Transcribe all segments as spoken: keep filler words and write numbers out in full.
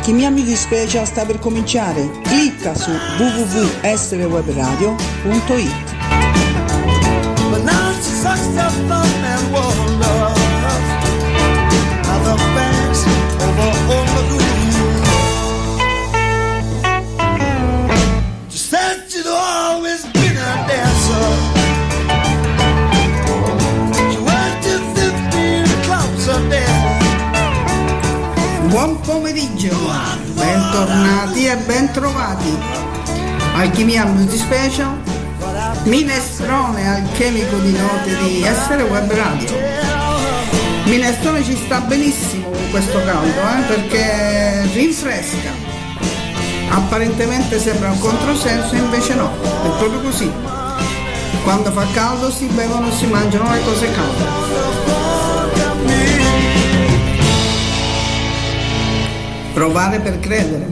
Alchimia Music Special sta per cominciare. Clicca su w w w punto essere web radio punto it. Buon pomeriggio, bentornati e bentrovati. Alchimia Music Special, minestrone alchemico di note di Essere Web Radio. Minestrone ci sta benissimo con questo caldo, eh, perché rinfresca. Apparentemente sembra un controsenso, invece no, è proprio così. Quando fa caldo si bevono e si mangiano le cose calde. Provare per credere.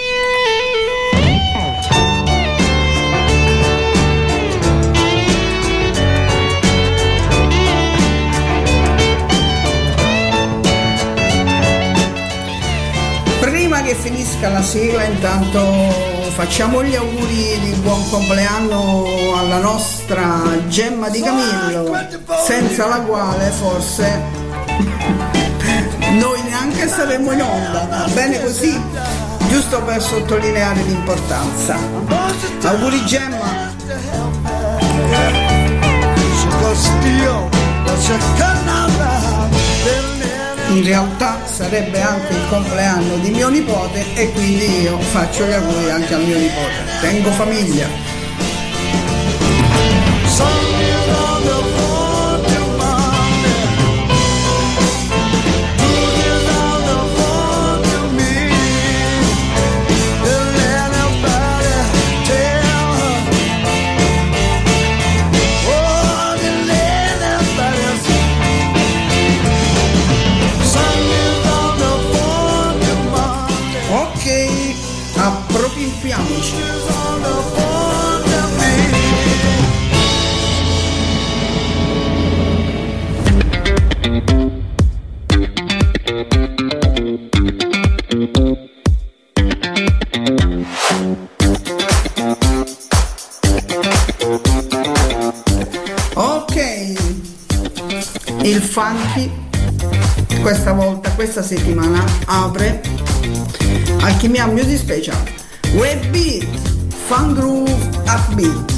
Prima che finisca la sigla, intanto facciamo gli auguri di buon compleanno alla nostra Gemma Di Camillo, senza la quale forse noi neanche saremmo in onda, va bene così, giusto per sottolineare l'importanza. Auguri Gemma. In realtà sarebbe anche il compleanno di mio nipote e quindi io faccio gli auguri anche al mio nipote. Tengo famiglia. Appropriamoci. Ok, il funky questa volta, questa settimana apre Alchimia Music Special Web Beat, Fun Groove Upbeat.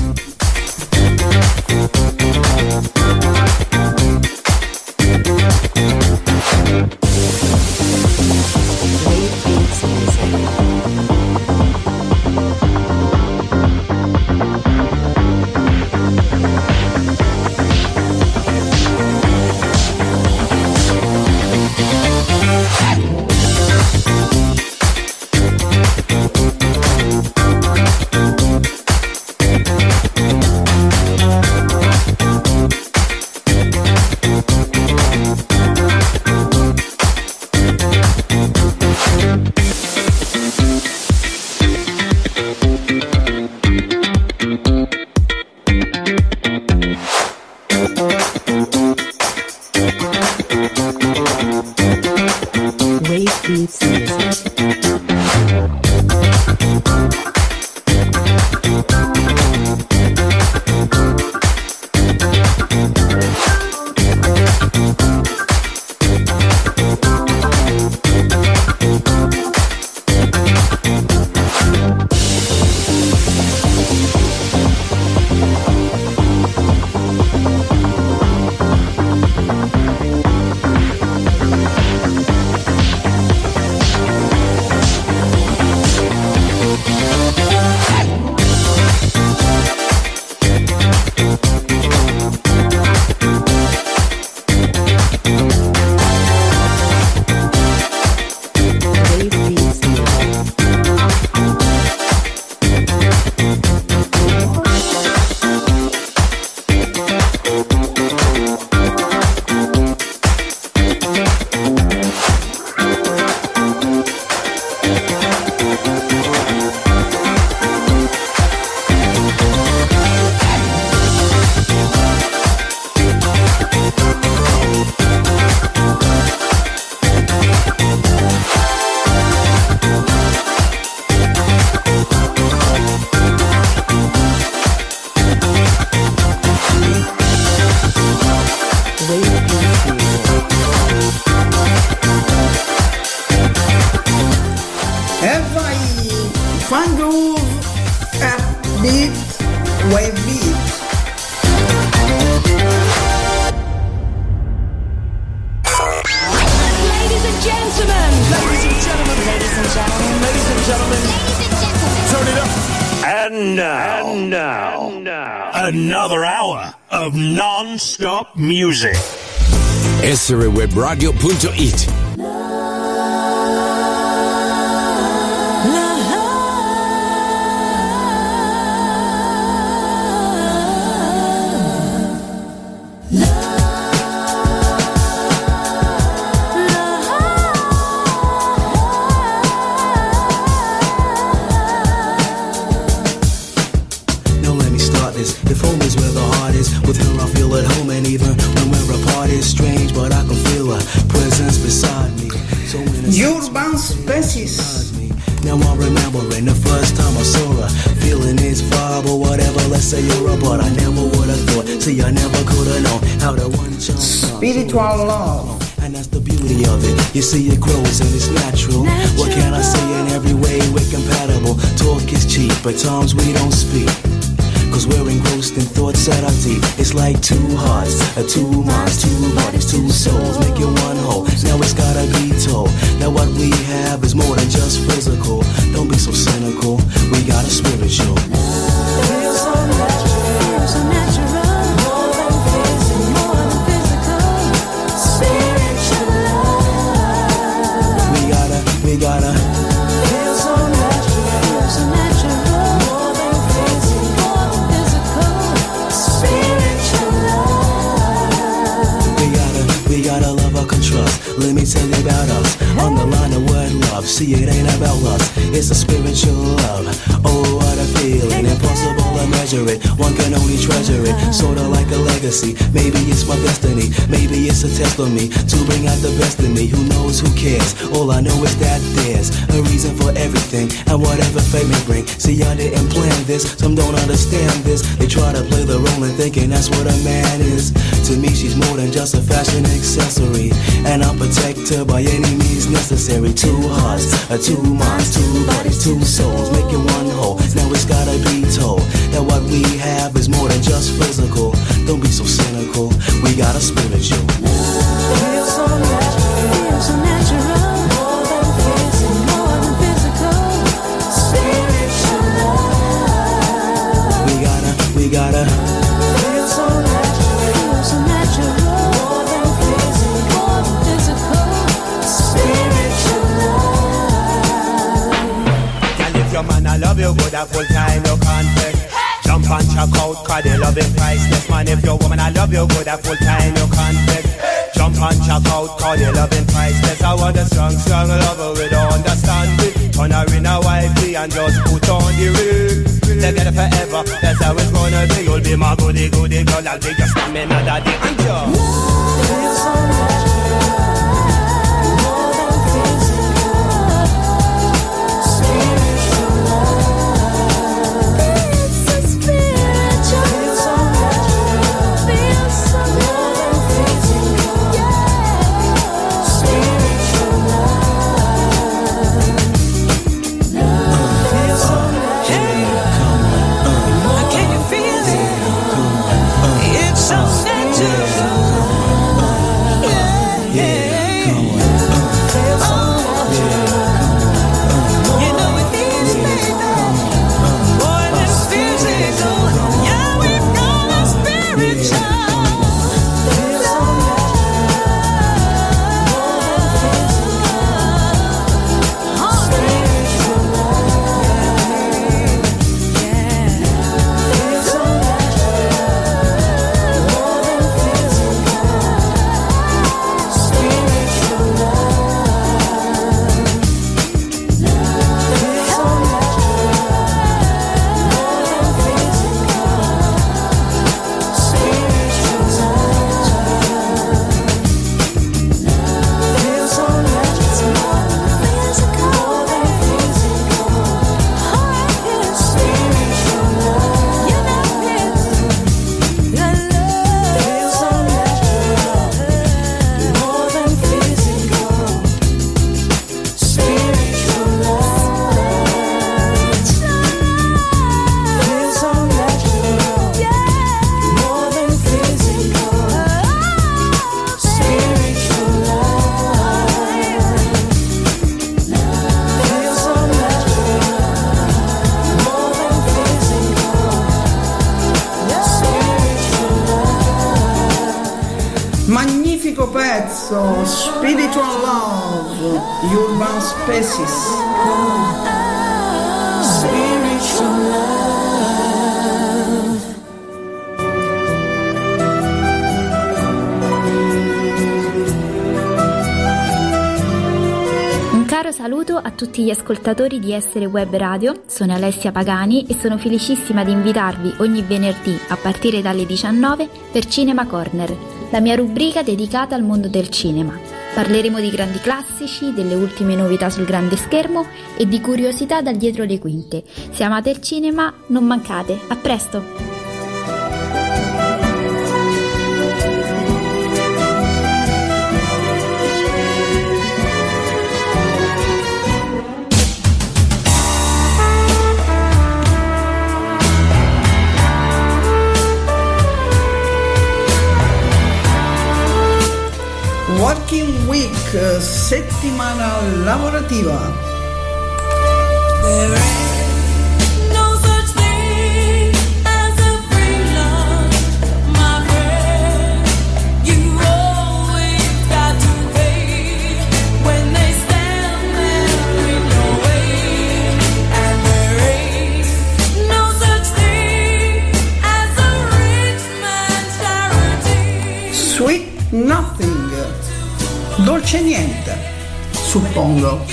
Another hour of non-stop music. essere web radio punto it. If home is where the heart is, with her I feel at home, and even when we're apart it's strange, but I can feel her presence beside me. So Urban Species. Now I'm remembering the first time I saw her, feeling this vibe or whatever, let's say you're a but I never would have thought, see I never could have known how the one chance Spiritual Love. And that's the beauty of it, you see it grows and it's natural, natural. What can I say, in every way we're compatible, talk is cheap, at times we don't speak, cause we're engrossed in thoughts that are deep. It's like two hearts, a two minds, two bodies, two souls, making one whole. Now it's gotta be told that what we have is more than just physical. Don't be so cynical, we got a spiritual. Feels so natural, feels so natural. More than physical, more than physical. Spiritual love. We gotta, we gotta. Feels so natural, feels so natural. We gotta love or trust. Let me tell you about us. On the line of word love. See, it ain't about lust, it's a spiritual love. Oh, what a feeling, impossible to measure it. One can only treasure it, sorta like a legacy. Maybe it's my destiny, maybe it's a test on me to bring out the best in me. Who knows, who cares? All I know is that there's a reason for everything, and whatever fate may bring. See, I didn't plan this, some don't understand this. They try to play the role and thinking that's what a man is. To me, she's more than just a fashion accessory, and I'll protect her by any means necessary. Two hearts, a two minds, two bodies, two souls, making one whole. Now it's gotta be told that what we have is more than just physical. Don't be so cynical, we got a spiritual. Feels so natural, feels so natural. More than physical, more than physical. Spiritual love. We gotta, we gotta. Feels so natural, feels so natural. More than physical, more than physical. Spiritual love. Girl, if your man I love you good, a full time you can't. Jump and check out, cause the loving priceless. Man, if your woman I love you good, a full time you can't take. Jump and check out, cause the loving priceless. I want a strong, strong lover with understanding. Turn her in a wifey and just put on the ring. Together forever, that's how it's gonna be. You'll be my goody, goody girl, I'll be your stamina daddy and you. Feels so natural. More than physical. Spiritual love. Magnifico pezzo, Spiritual Love, Urban Spaces. Spiritual love. Un caro saluto a tutti gli ascoltatori di Essere Web Radio, sono Alessia Pagani e sono felicissima di invitarvi ogni venerdì a partire dalle diciannove per Cinema Corner, la mia rubrica dedicata al mondo del cinema. Parleremo di grandi classici, delle ultime novità sul grande schermo e di curiosità dal dietro le quinte. Se amate il cinema, non mancate. A presto! Working Week, settimana lavorativa. There ain't no such thing as a free lunch, my friend. You always got to pay when they stand there in your way. And there ain't no such thing as a rich man's charity. Sweet Nothing, dolce niente, suppongo.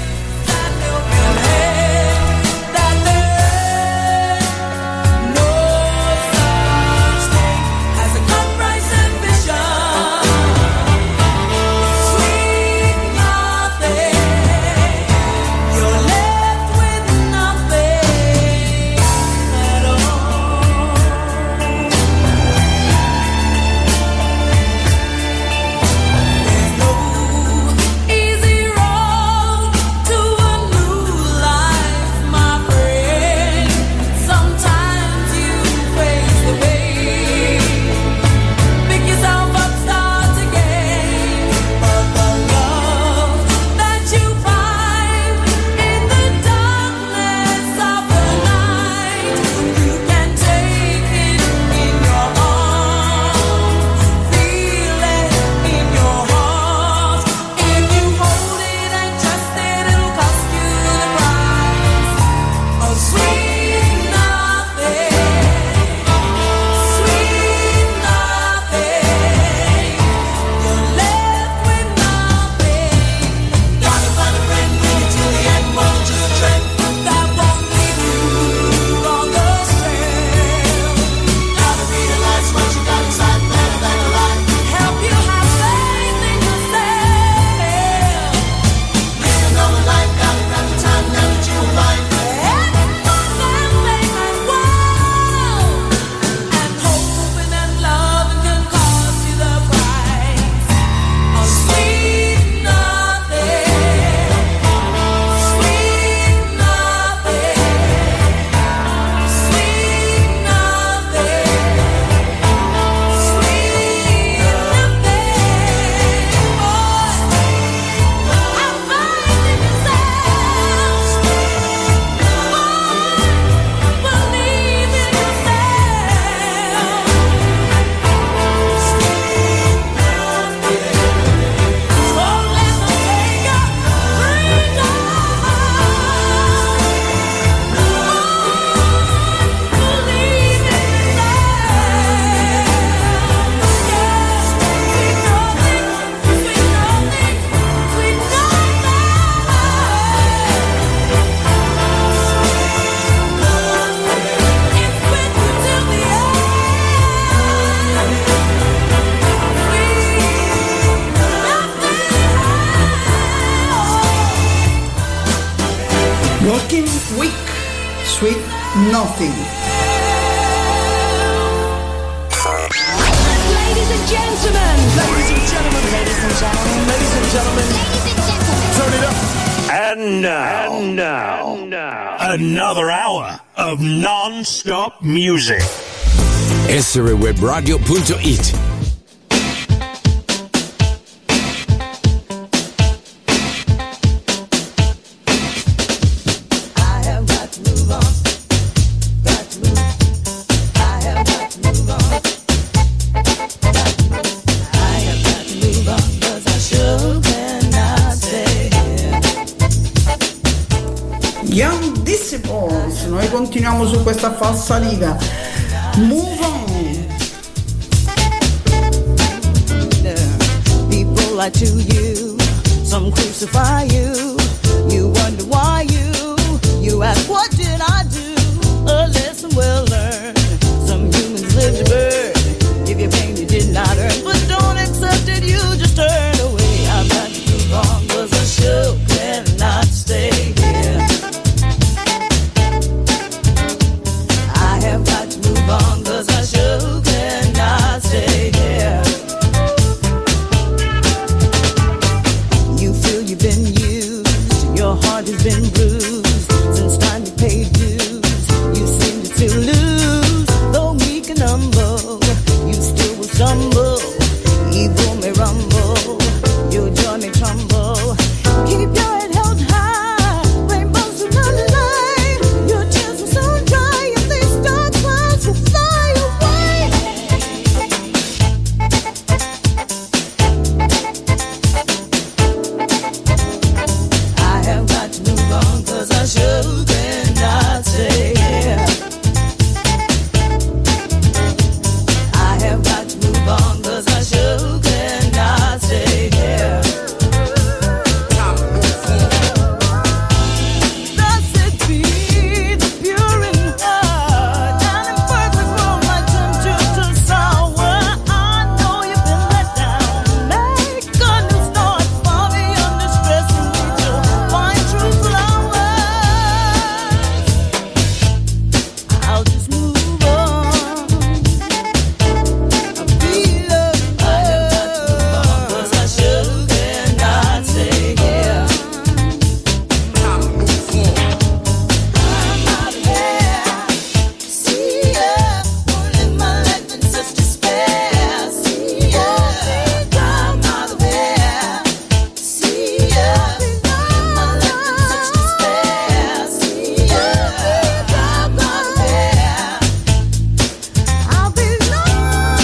Working Week, Sweet Nothing. Ladies and gentlemen, ladies and gentlemen, ladies and gentlemen, ladies and gentlemen, ladies and gentlemen, turn it up. And now, and now, and now, another hour of non-stop music. essere web radio punto it. I noi continuiamo su questa falsa riga. Move on. People lie to you, some crucify you. You wonder why you, you ask what did I do? A lesson well learned. Some humans live to burn. Give you pain you did not earn, but don't accept it, you just turn away. I've got to move on, cause I sure cannot stay here. I have got to move on, cause I sure cannot stay here. You feel you've been used, your heart has been bruised. Since time you paid dues, you seem to still lose. Though weak and humble, you still will stumble. Evil may rumble, your joy may crumble. Keep your head held high, rainbows will not lie. Your tears will soon dry, and these dark clouds will fly away. I have got to move on, cause I sure cannot stay here. I have got to move on, cause I sure cannot stay here. Blessed be the pure in heart, and in perfect world my temperature to sour. I know you've been let down. Make a new start, far beyond distress, and need to find true flowers. I'll just move on. I'll be loved. I have got to move on, cause I sure cannot stay here. I'm out of here. See ya, won't live my life in such despair. See ya, I'm out of here. See ya, live my life in such despair. See ya, I'm out of here. I'll be lost.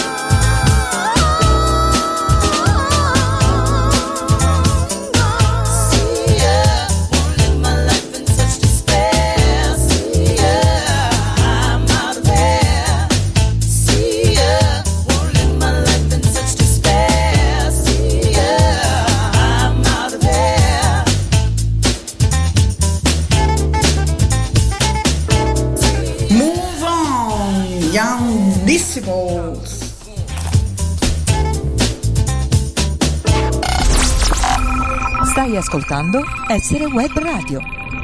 See ya, won't live my life in such despair. See ya, I'm out of here. See ya, won't live my life in such despair. See ya, I'm out of here. Move on, Young Disciples. Stai ascoltando Essere Web Radio.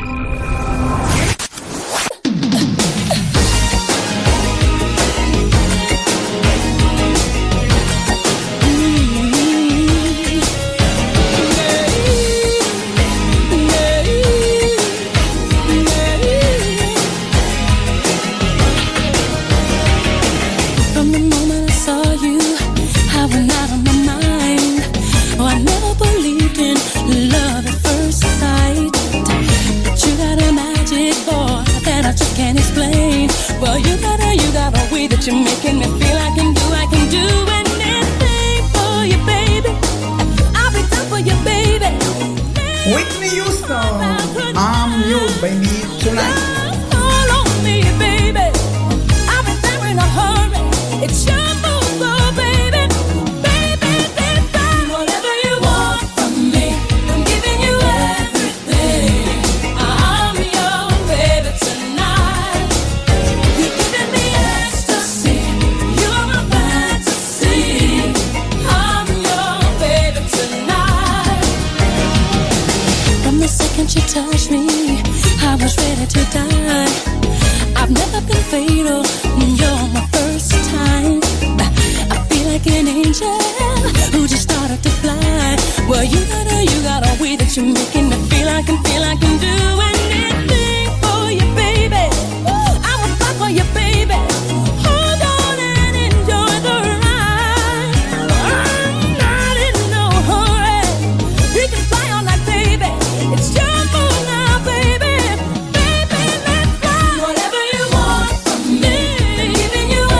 From the moment I saw you, I went out of my mind. Oh, I never believed in love at first sight. But you got a magic, boy, that I just can't explain. Well, you got a, you got a way that you're making me feel I can do, I can do anything for you, baby. I'll be done for you, baby. Whitney Houston, I'm yours, baby, tonight. All on me, baby. I'll be there in a hurry. It's your move, oh, baby. Baby, this time, whatever you want from me, I'm giving you everything. I'm your baby tonight. You're giving me ecstasy. You're my fantasy. I'm your baby tonight. From the second you touched me, I was ready to die. I've never been fatal, you're my first time. I feel like an angel who just started to fly. Well, you got a, you got a way that you're making me feel I can, feel I can do anything for you, baby. I will fight for you, baby. Hold on and enjoy the ride. I'm not in no hurry. We can fly all night, baby. It's your move now, baby. Baby, let's fly. Whatever you want from me, giving you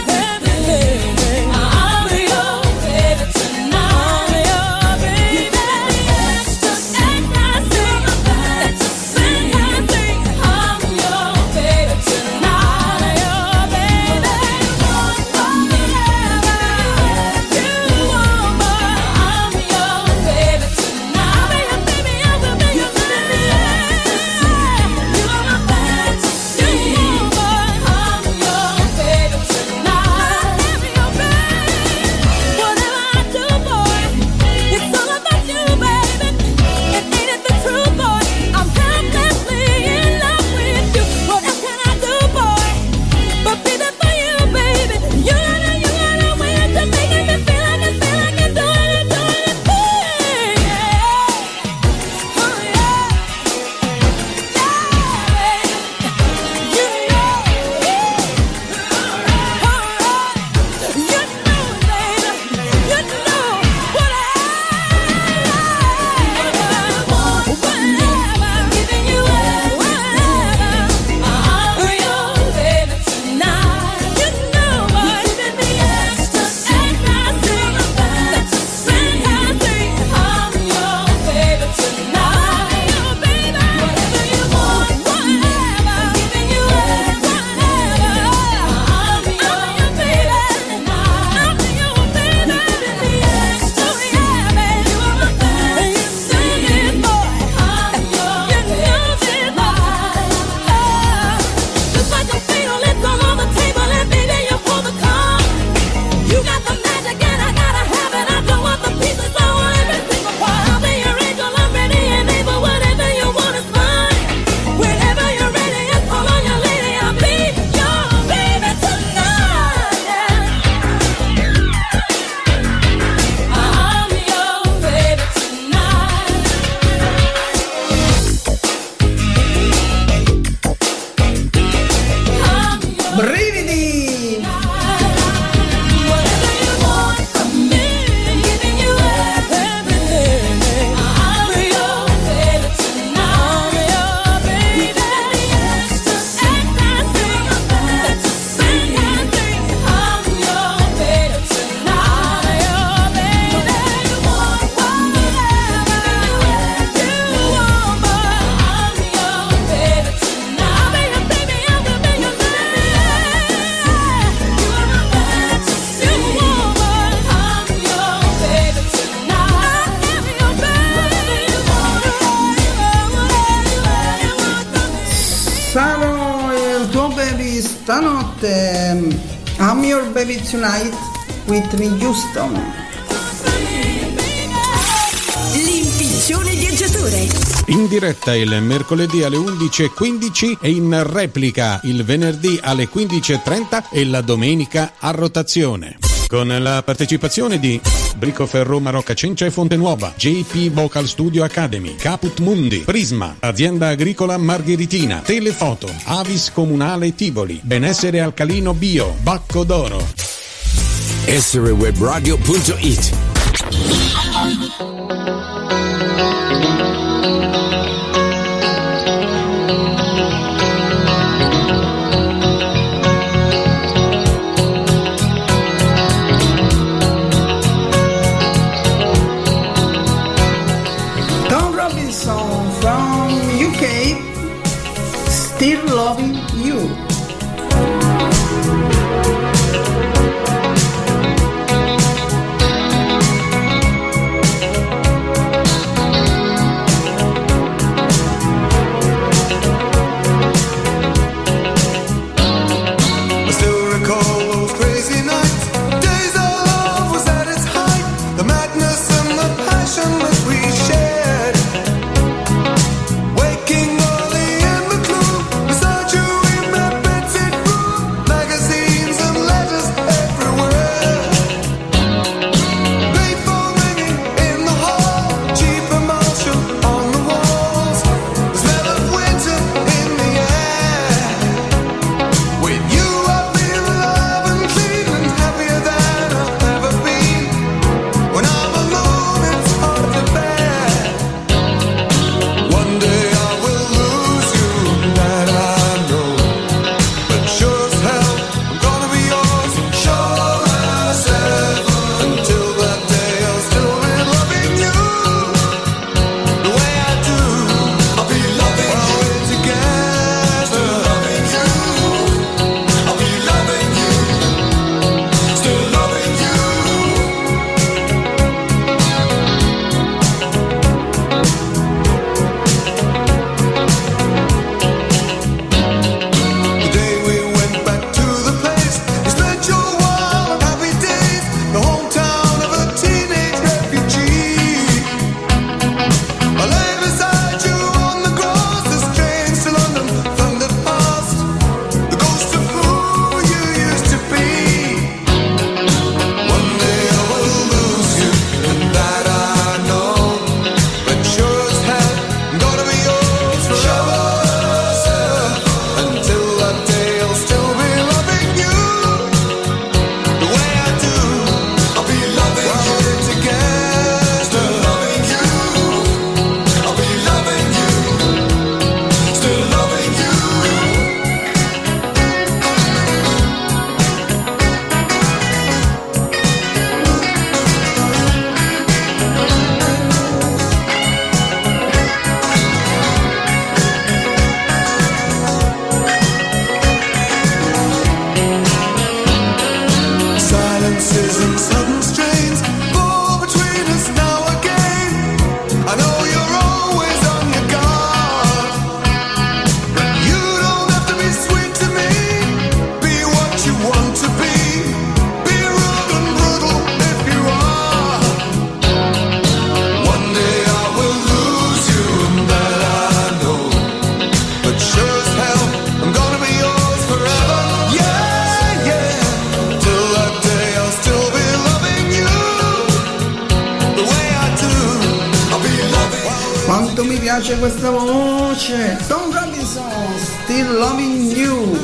everything. I'm your baby tonight. I'm your baby. You got the ecstasy, ecstasy, ecstasy. stanotte. I'm Your Baby Tonight, Whitney Houston. L'impiccione viaggiatore. In diretta il mercoledì alle undici e quindici e in replica il venerdì alle quindici e trenta e la domenica a rotazione. Con la partecipazione di Bricoferro Marocca Cencia e Fontenuova, J P Vocal Studio Academy, Caput Mundi, Prisma, Azienda Agricola Margheritina, Telefoto, Avis Comunale Tivoli, Benessere Alcalino Bio, Bacco d'Oro. essere web radio punto it. Still Loving You. Piace questa voce. Tom Robinson, Still Loving You.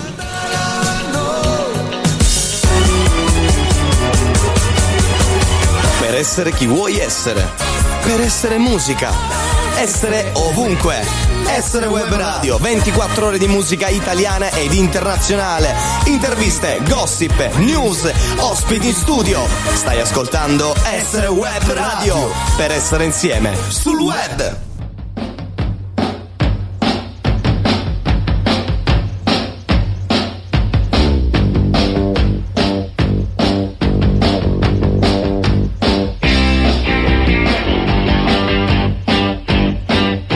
Per essere chi vuoi essere, per essere musica, essere ovunque. Essere Web Radio, ventiquattro ore di musica italiana ed internazionale, interviste, gossip, news, ospiti in studio. Stai ascoltando Essere Web Radio, per essere insieme sul web.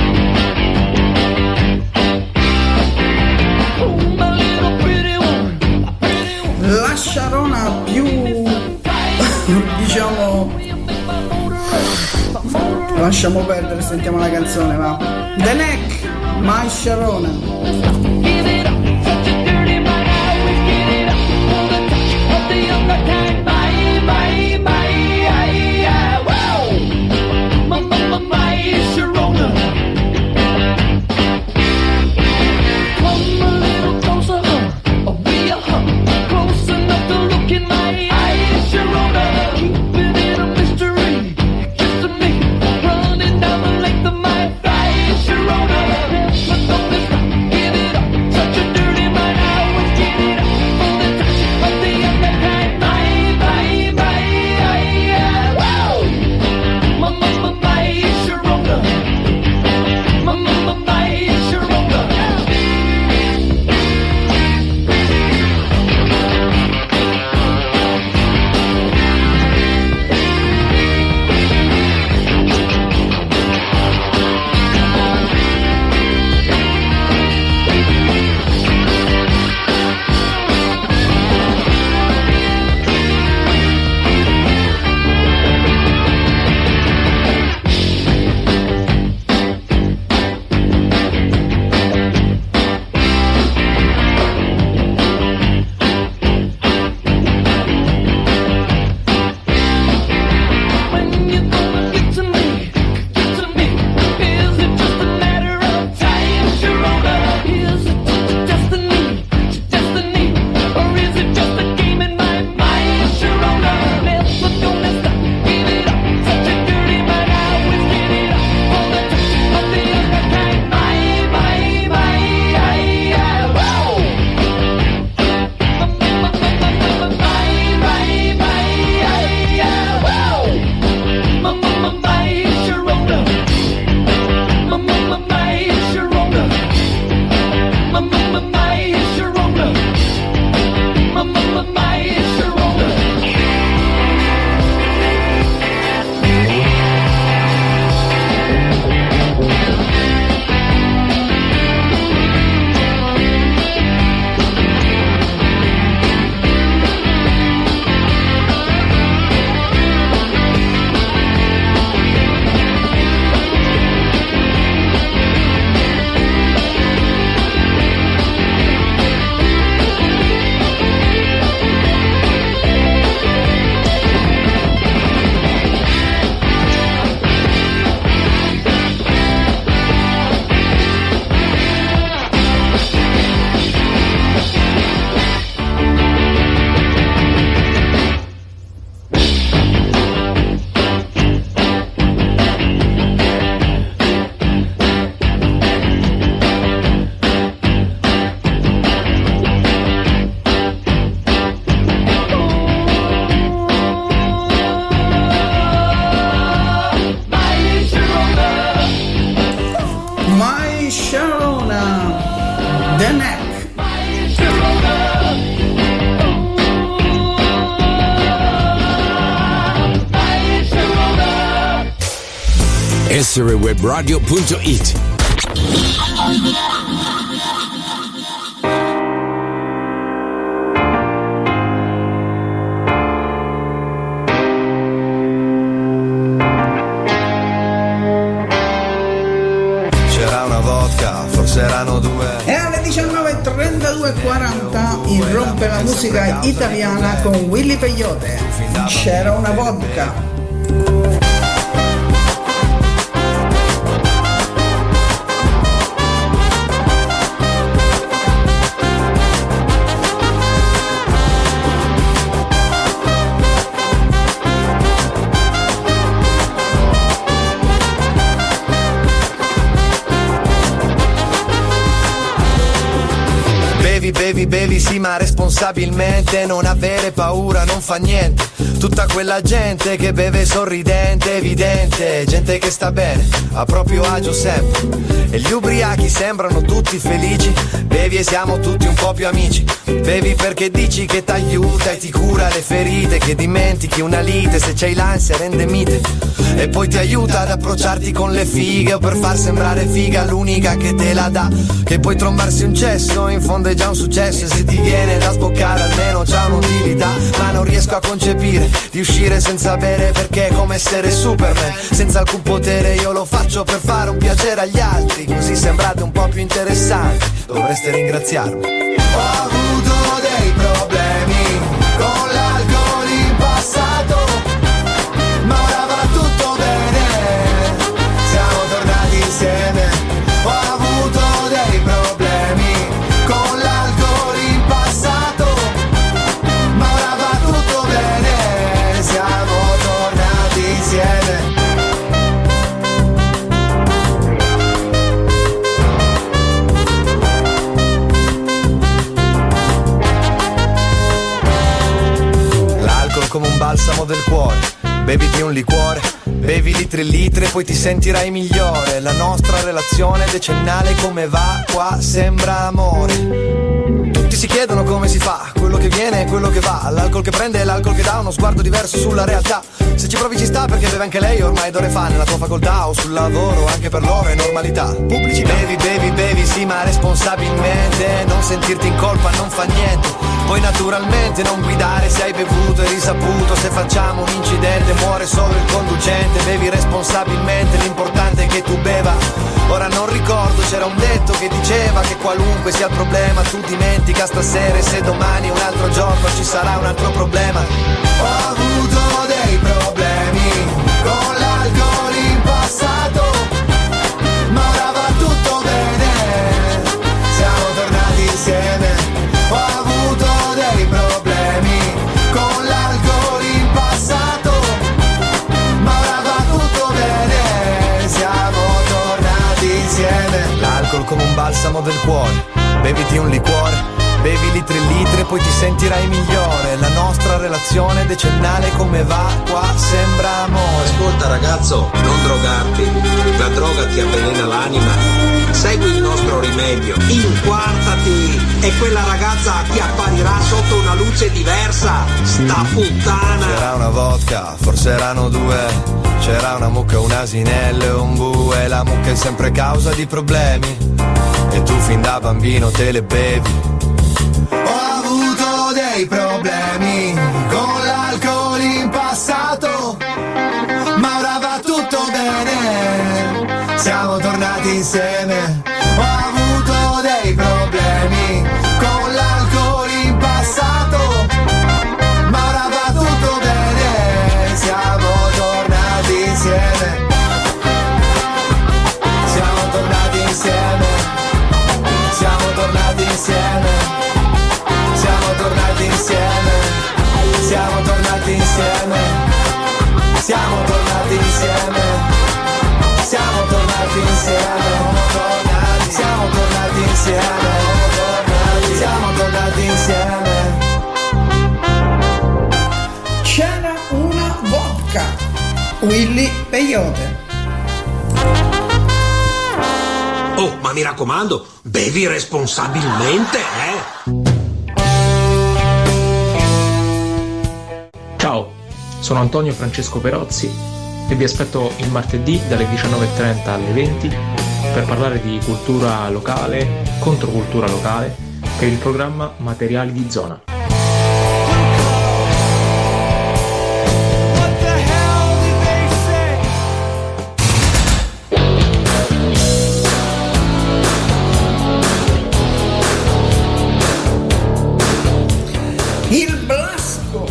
Oh, my little pretty one. diciamo lasciamo perdere, sentiamo la canzone, va. The Neck, My Sharona. essere web radio punto it. C'era una vodka, forse erano due. E alle diciannove e trentadue e quaranta irrompe la musica italiana con Willy Peyote. C'era una vodka. Bevi, bevi, sì, ma responsabilmente, non avere paura, non fa niente. Tutta quella gente che beve sorridente, evidente, gente che sta bene, a proprio agio sempre. E gli ubriachi sembrano tutti felici, bevi e siamo tutti un po' più amici. Bevi perché dici che t'aiuta e ti cura le ferite, che dimentichi una lite, se c'hai l'ansia rende mite. E poi ti aiuta ad approcciarti con le fighe, o per far sembrare figa l'unica che te la dà. Che poi trombarsi un cesso in fondo è già un successo. successo e se ti viene da sboccare almeno c'ha un'utilità. Ma non riesco a concepire di uscire senza bere, perché è come essere Superman senza alcun potere. Io lo faccio per fare un piacere agli altri, così sembrate un po' più interessanti. Dovreste ringraziarmi. Ho avuto dei problemi con l'alcol in passato, ma ora va tutto bene, siamo tornati insieme. Ho avuto dei problemi con l'alcol in passato, ma ora va tutto bene, siamo tornati insieme. L'alcol come un balsamo del cuore, beviti un liquore, bevi litri e litri e poi ti sentirai migliore. La nostra relazione decennale come va? Qua sembra amore. Tutti si chiedono come si fa, quello che viene e quello che va, l'alcol che prende e l'alcol che dà uno sguardo diverso sulla realtà. Se ci provi ci sta perché beve anche lei ormai d'ore fa, nella tua facoltà o sul lavoro, anche per loro è normalità. Pubblicità. Bevi, bevi, bevi, sì ma responsabilmente, non sentirti in colpa non fa niente. Poi naturalmente non guidare se hai bevuto e risaputo, se facciamo un incidente muore solo il conducente. Bevi responsabilmente, l'importante è che tu beva. Ora non ricordo, c'era un detto che diceva che qualunque sia il problema tu dimentica stasera, e se domani è un altro giorno ci sarà un altro problema. Ho avuto dei problemi con l'alcol in passato, ma ora va tutto bene, siamo tornati insieme. Ho avuto dei problemi con l'alcol in passato, ma ora va tutto bene, siamo tornati insieme. L'alcol come un balsamo del cuore, beviti un liquore, bevi litri e litri e poi ti sentirai migliore. La nostra relazione decennale come va? Qua sembra amore. Ascolta ragazzo, non drogarti, la droga ti avvelena l'anima. Segui il nostro rimedio, inquartati e quella ragazza ti apparirà sotto una luce diversa. Sta puttana. C'era una vodka, forse erano due, c'era una mucca, un asinello e un bue. La mucca è sempre causa di problemi e tu fin da bambino te le bevi. Ho avuto dei problemi con l'alcol in passato, ma ora va tutto bene, siamo tornati insieme. Ho avuto dei problemi con l'alcol in passato, ma ora va tutto bene, siamo tornati insieme. Siamo tornati insieme, siamo tornati insieme, siamo tornati insieme, siamo tornati insieme, siamo tornati insieme, siamo tornati insieme, siamo tornati insieme, siamo tornati insieme. C'era una vodka, Willy Peyote. Oh, ma mi raccomando, bevi responsabilmente, eh? Ciao, sono Antonio Francesco Perozzi e vi aspetto il martedì dalle diciannove e trenta alle venti per parlare di cultura locale, controcultura locale, per il programma Materiali di Zona. Il Blasco.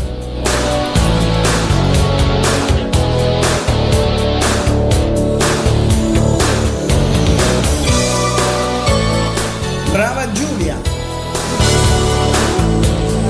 Brava Giulia.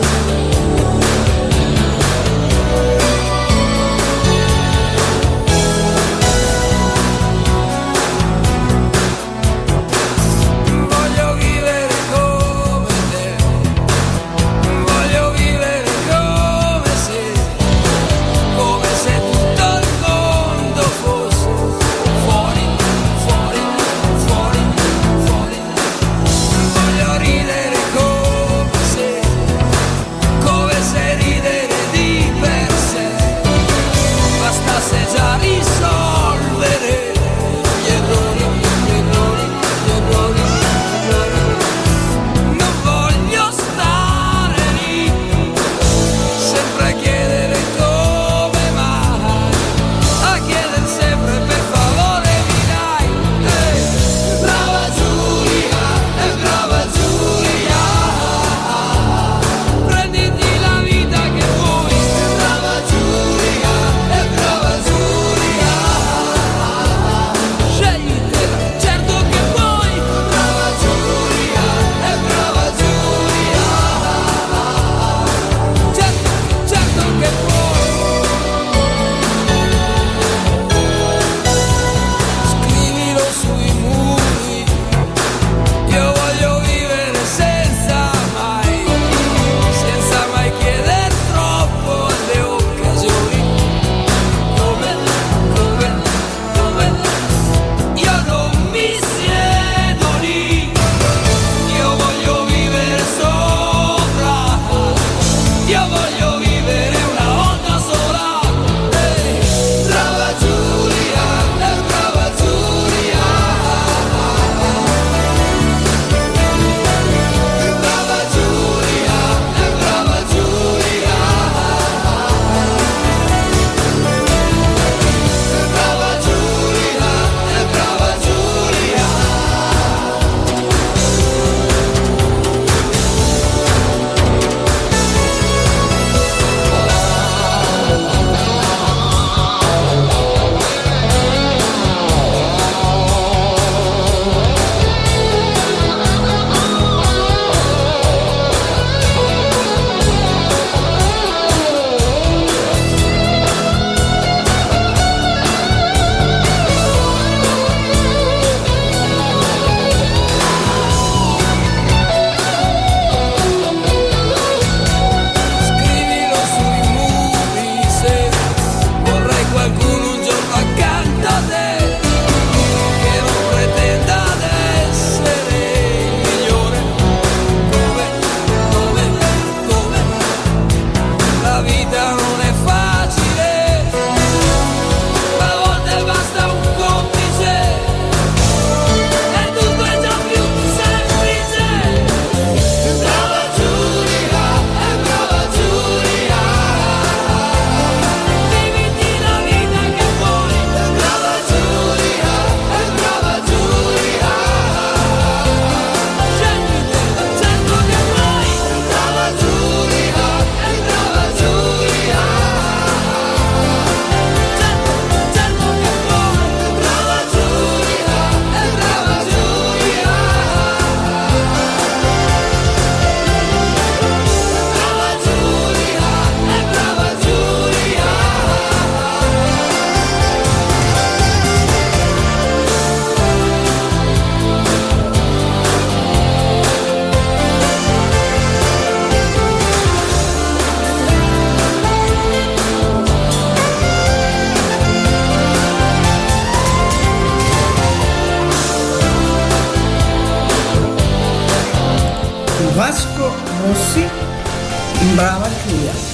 Brava Clia.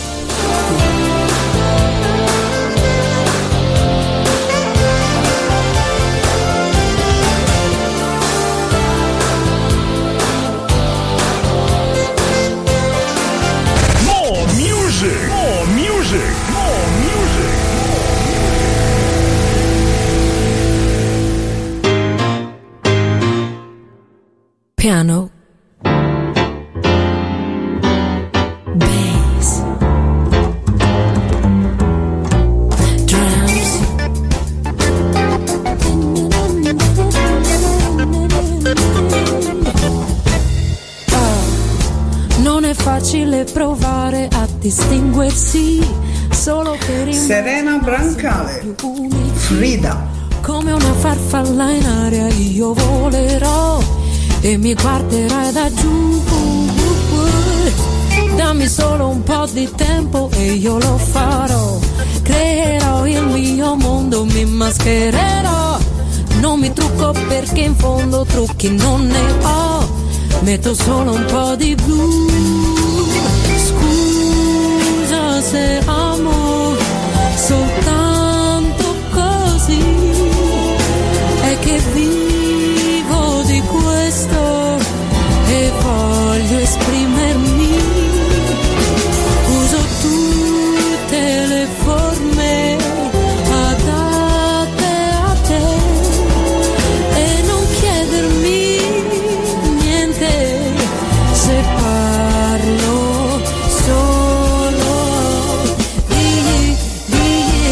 More music, more music, more music. Piano, bass, drums, oh, non è facile provare a distinguersi solo per Serena Brancale, Frida. Come una farfalla in aria io volerò e mi guarderai da giù. Dammi solo un po' di tempo e io lo farò. Creerò il mio mondo, mi maschererò. Non mi trucco perché in fondo trucchi non ne ho. Metto solo un po' di blu. Scusa se amo soltanto così. È che vivo di questo e voglio esprimermi. Uso tutte le forme adatte a te e non chiedermi niente se parlo solo di, di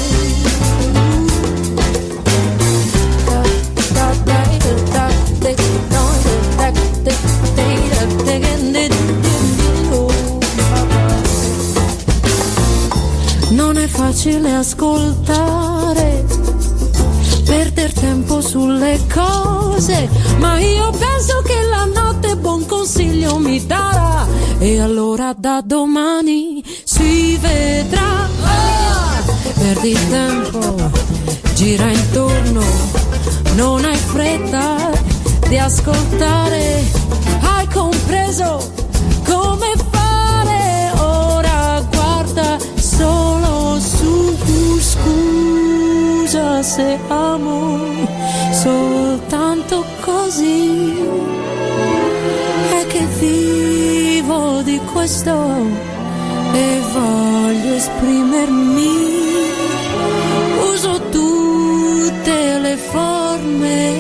Non è facile ascoltare, perder tempo sulle cose, ma io penso che la notte buon consiglio mi darà e allora da domani si vedrà. Ah! Perdi il tempo, gira intorno, non hai fretta di ascoltare, hai compreso come fare, ora guarda solo su, scusa se amo soltanto così, è che vivo di questo e voglio esprimermi, uso tutte le forme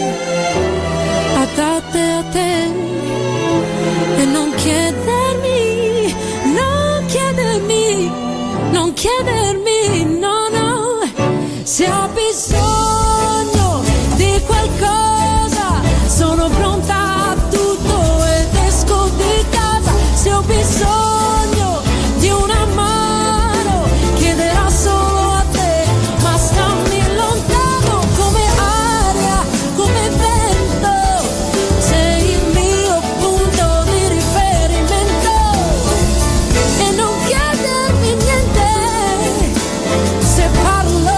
adatte a te e non chiedermi, non chiedermi, non chiedermi, no, no, se ho bisogno di qualcosa sono pronta a tutto ed esco di casa, se ho bisogno di una mano chiederò solo a te, ma stammi lontano come aria, come vento, sei il mio punto di riferimento e non chiedermi niente se parlo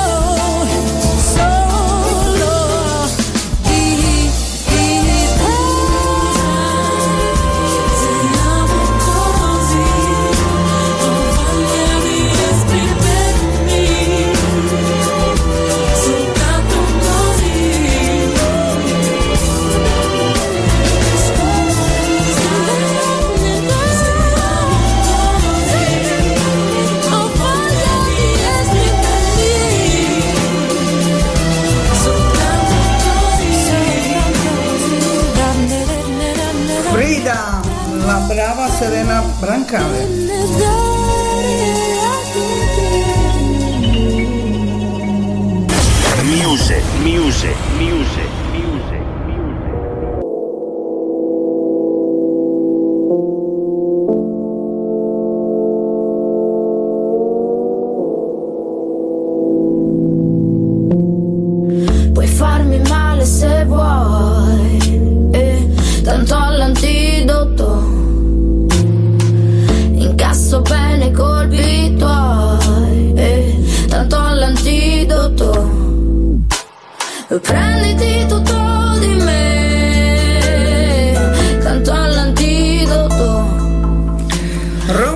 solo di, di te. Se amo così ho voglia di esprimermi soltanto così. Frida, la brava Serena Brancale. Music, music, music, music. Puoi farmi male se vuoi, eh, tanto all'antidoto incasso bene i colpi tuoi, eh, tanto all'antidoto prenditi tutto di me, tanto all'antidoto.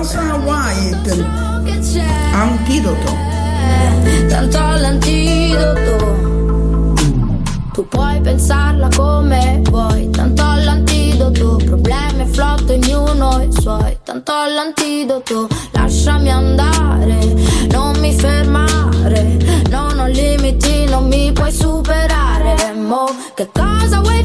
l'antidoto. Tanto l'antidoto. Tu puoi pensarla come vuoi, tanto l'antidoto. Problemi e flotte, ognuno i suoi, tanto l'antidoto. Lasciami andare, non mi fermare, non ho limiti, non mi puoi superare. Mo, che cosa vuoi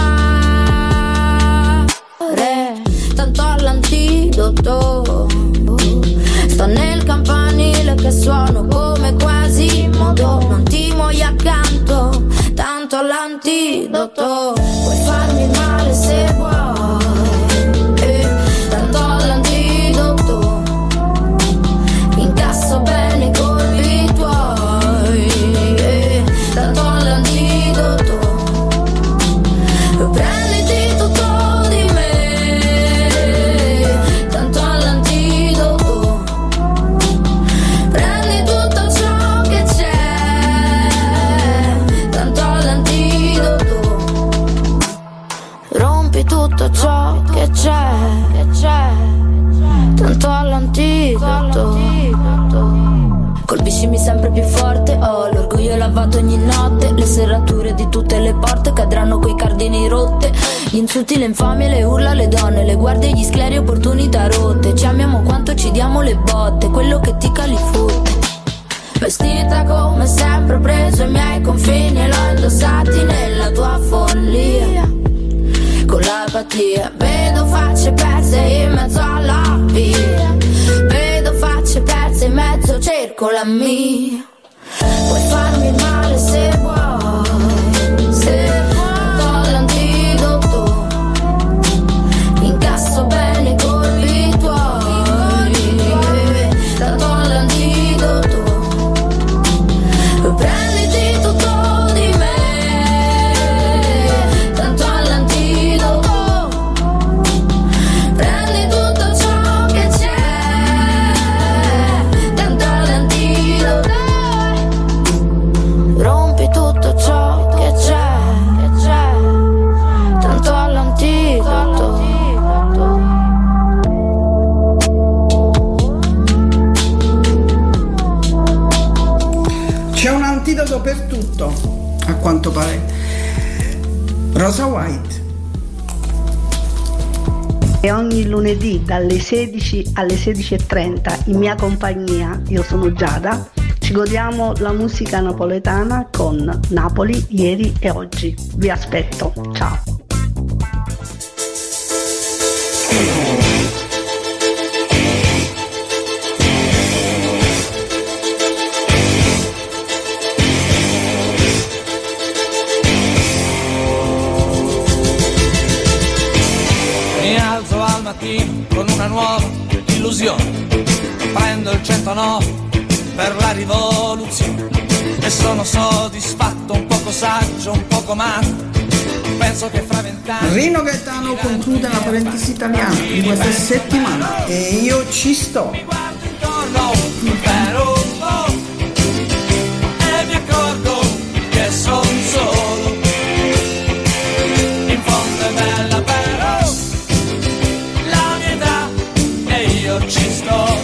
fare? Tanto l'antidoto. Sto nel campanile che suono come Quasimodo. Non ti muoio accanto, tanto l'antidoto. Puoi farmi male se vuoi, eh, tanto l'antidoto. Incasso bene i colpi tuoi, eh, tanto l'antidoto. Prenditi tutto di me, tanto l'antidoto. Prendi tutto ciò che c'è, tanto l'antidoto. Rompi tutto ciò che c'è, che c'è, tanto l'antidoto. Colpiscimi sempre più forte, ho l'orgoglio lavato ogni notte. Le serrature di tutte le porte cadranno coi cardini rotte. Gli insulti, le infamie, le urla, le donne, le guardie, gli scleri, opportunità rotte. Ci amiamo quanto ci diamo le botte, quello che ti cali fotte. Vestita come sempre, ho preso i miei confini e l'ho indossati nella tua follia. Con l'apatia vedo facce perse in mezzo alla via. Vedo facce perse in mezzo, cerco la mia. Puoi farmi male se vuoi, se vuoi, do l'antidoto. Incasso bene i colpi tuoi, tanto l'antidoto. Prenditi tutto di me, tanto l'antidoto. Prendi tutto ciò che c'è, tanto l'antidoto. Rompi tutto ciò che c'è, che c'è, tanto l'antidoto. C'è un antidoto per tutto, a quanto pare. Rosa White. E ogni lunedì dalle sedici alle sedici e trenta in mia compagnia, io sono Giada, ci godiamo la musica napoletana con Napoli, ieri e oggi. Vi aspetto, ciao. Mi alzo al mattino con una nuova illusione, prendo il centonove per la rivoluzione e sono soddisfatto, un poco saggio, un poco matto. Penso che fra vent'anni Rino Gaetano conclude la parentesi italiana di questa settimana e io ci sto. intorno per un po' e mi accorgo che son solo. In fondo è bella però la mia età e io ci sto.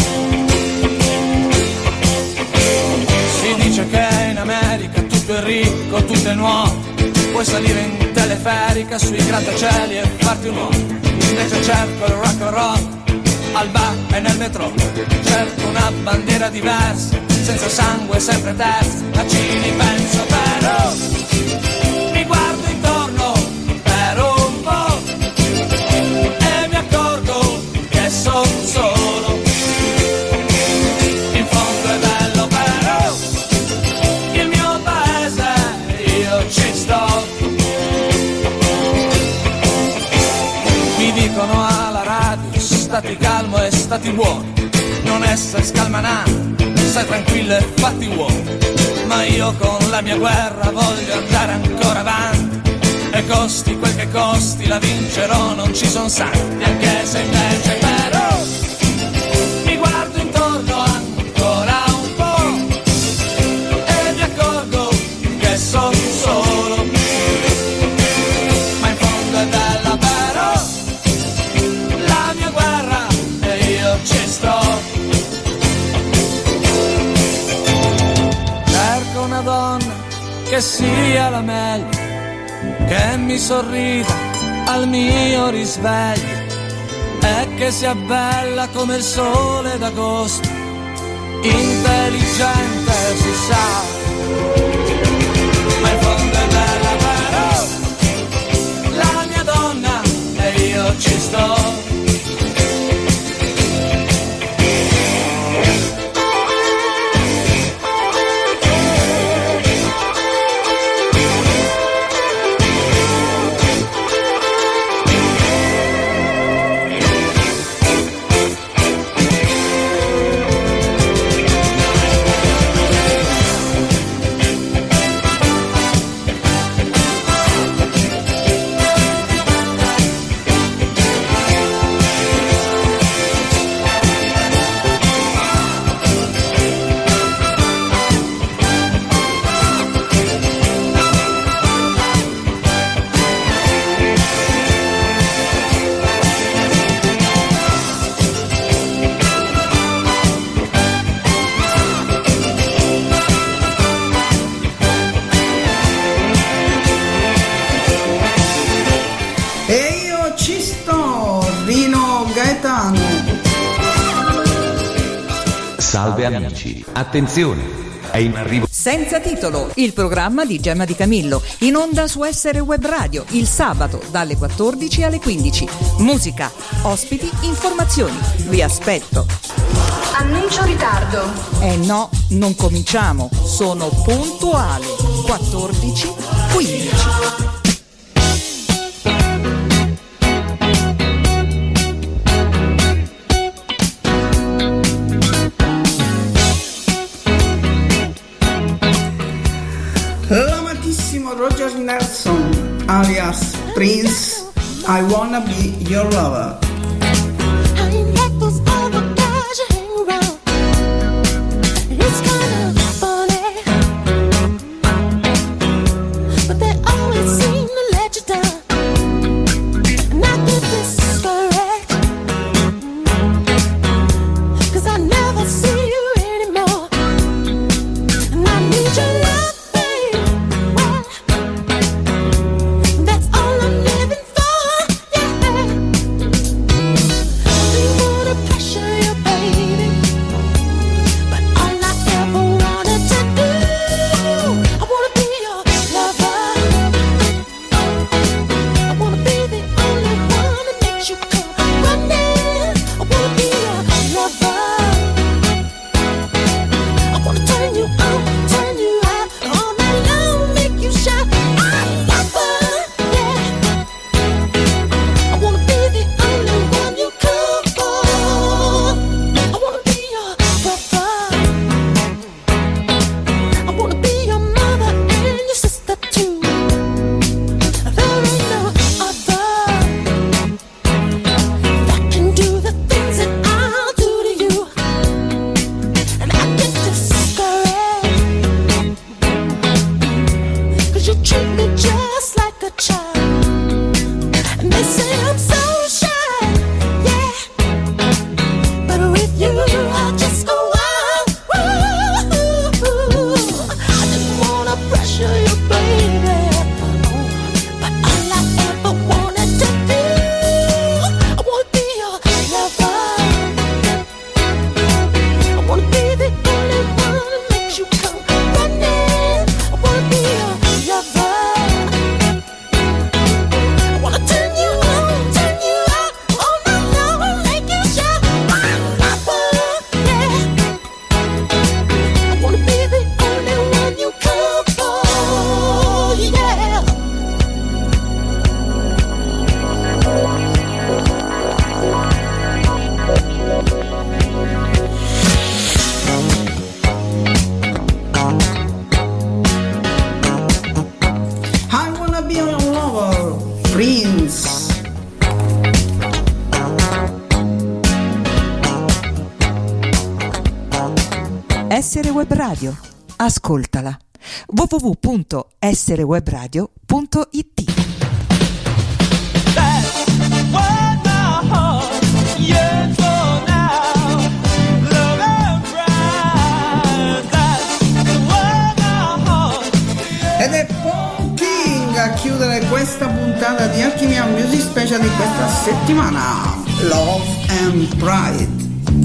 Si dice che in America tutto è ricco, tutto è nuovo. Puoi salire in teleferica sui grattacieli e farti un uomo. Invece cerco il rock and roll al bar e nel metro. Cerco una bandiera diversa, senza sangue, sempre terza. Ma ci ripenso però, mi guardo intorno per un po' e mi accorgo che son solo. In fondo è bello però il mio paese, io ci sto. Mi dicono alla radio, stati calmo e stati buoni, non essere scalmanati, stai tranquillo e fatti uomini. Ma io con la mia guerra voglio andare ancora avanti e costi quel che costi la vincerò, non ci son santi. Anche se invece però mi guardo intorno ancora un po' e mi accorgo che son solo. Ma in fondo è bella però la mia guerra e io ci sto. che sia la meglio, che mi sorrida al mio risveglio e che sia bella come il sole d'agosto, intelligente si sa, ma in fondo è bella però la mia donna e io ci sto. Salve amici, attenzione, è in arrivo Senza titolo, il programma di Gemma Di Camillo, in onda su Essere Web Radio, il sabato dalle quattordici alle quindici. Musica, ospiti, informazioni. Vi aspetto. Annuncio ritardo. Eh no, non cominciamo, sono puntuale. quattordici quindici. L'amatissimo Roger Nelson, alias Prince, I Wanna Be Your Lover. Essere Web Radio. Ascoltala. w w w punto essere web radio punto i t. Ed questa puntata di Alchimia Music Special di questa settimana, Love and Pride.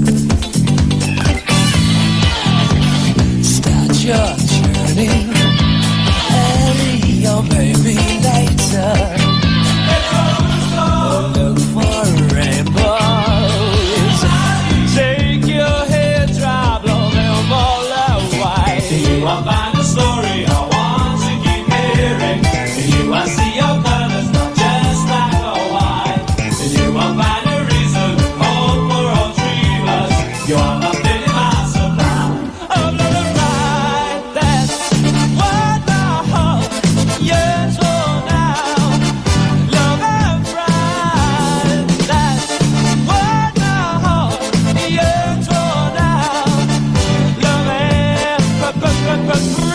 Start your journey early or maybe later. Look for rainbows. Take your hair dry, blow them all away. You will find a story I want to keep hearing. You will see your colors, not just black or white. You will find a reason, hope for all dreamers. You are not feeling my supply of love and pride. That's what my heart yearns for now. Love and pride. That's what my heart yearns for now. Love and pride.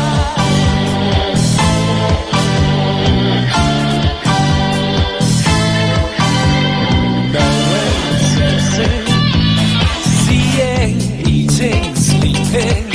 Seeing, eating, sleeping,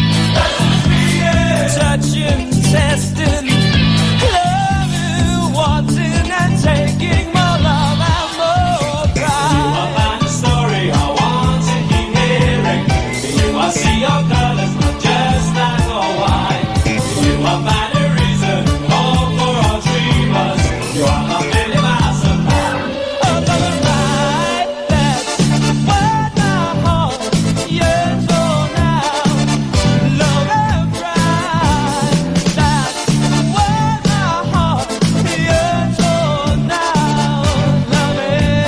touching, testing, loving, wanting, and taking more love and more pride. You will find a story I want to keep hearing. You will see your colors, not just black or white. You will find a reason, hope for all dreamers. You are not feeling my supply of love and pride. That's what my heart yearns for now. Love and pride. That's what my heart yearns for now. Love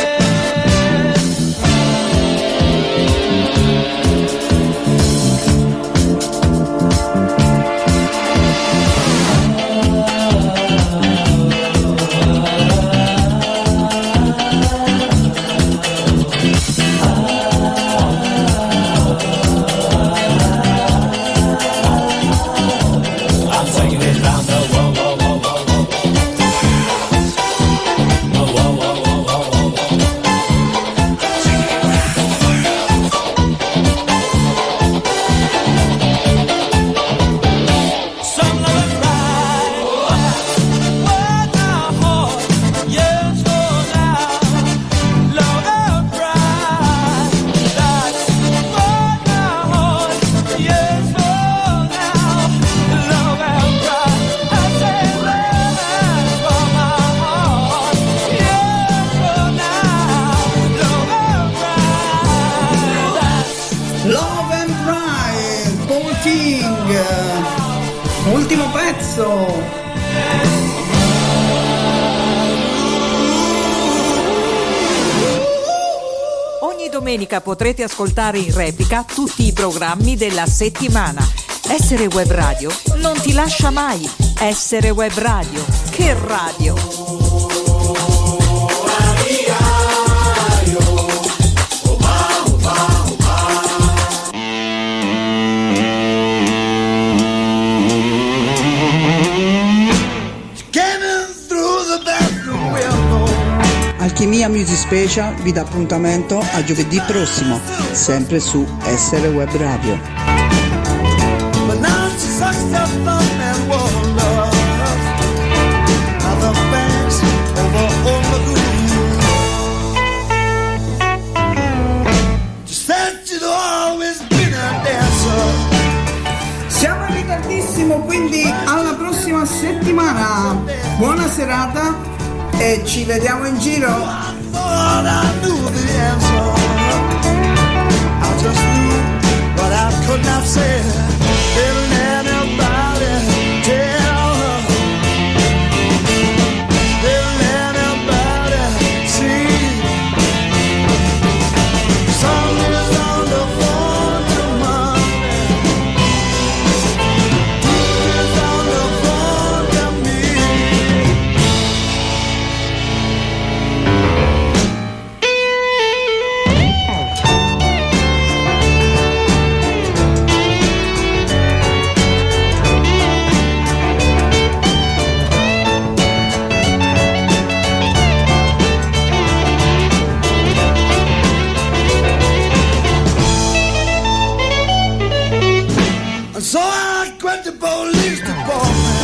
I'm taking it round the whoa, whoa, whoa, whoa, whoa. Whoa, whoa, whoa, whoa, whoa, whoa, whoa. Some love and pride. What my heart yearns for now. Love and pride. That's what my heart yearns for now. Love and pride. I say love and for my heart yearns for now. Love and pride. Love and Pride, Paul King, ultimo pezzo. Ogni domenica potrete ascoltare in replica tutti i programmi della settimana. Essere Web Radio non ti lascia mai. Essere Web Radio, che radio! Alchimia Music Special vi dà appuntamento a giovedì prossimo, sempre su Essere Web Radio. But now she sucks up thumb and war love. Other bands over on the groove. She said she'd always been a dancer. Siamo in ritardissimo, quindi alla prossima settimana. Buona serata e ci vediamo in giro. Thought I knew the answer. I just knew what I could not say. Didn't anybody tell her? Didn't anybody see? Sun is on the phone to Monday. Moon is on the phone to me. And so I quit the police department.